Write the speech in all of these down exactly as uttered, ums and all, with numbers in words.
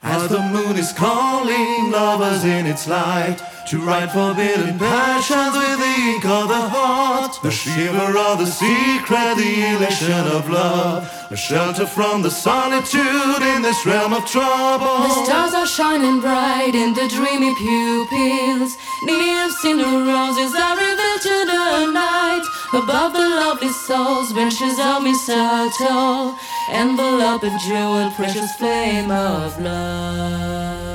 As the moon is calling lovers in its light to write forbidden passions with the ink of the heart, the shiver of the secret, the elation of love, a shelter from the solitude in this realm of trouble. The stars are shining bright in the dreamy pupils. Nymphs in the roses are revealed to the night. Above the lovely souls, benches of mistletoe, enveloped in jewel, precious flame of love.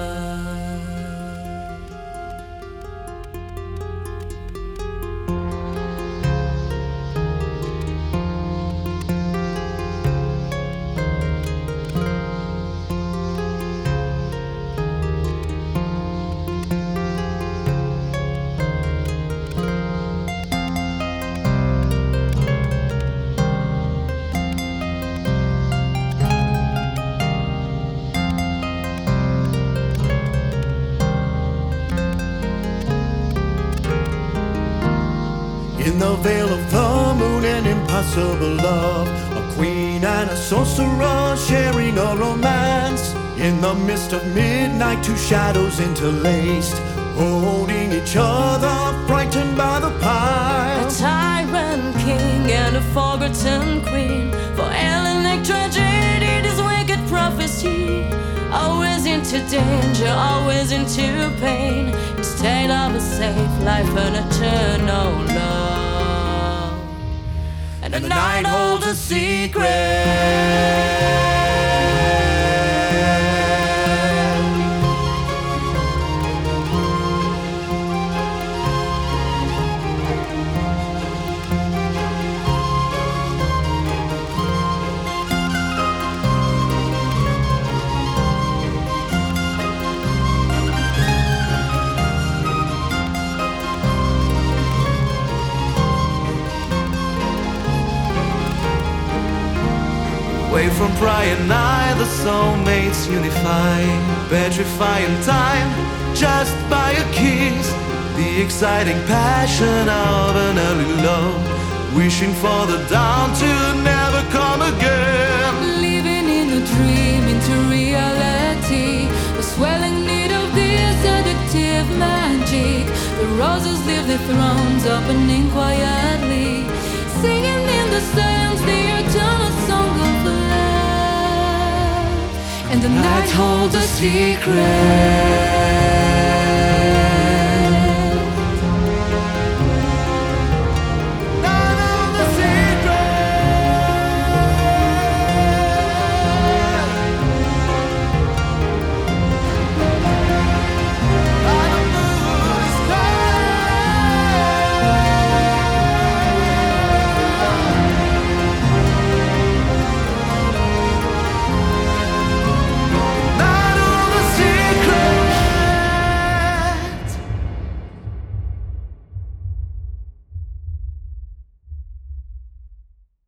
In the veil of the moon, an impossible love, a queen and a sorcerer sharing a romance. In the mist of midnight, two shadows interlaced, holding each other, frightened by the past. A tyrant king and a forgotten queen, for Hellenic tragedy, this wicked prophecy. Always into danger, always into pain, instead of a safe life, an eternal love. And the night holds a secret. Away from prior night, the soulmates unify, petrifying time just by a kiss. The exciting passion of an early love, wishing for the dawn to never come again. Living in a dream into reality, the swelling need of this addictive magic. The roses leave their thrones opening quietly, singing in the sands the eternal song of love. And the night holds a secret.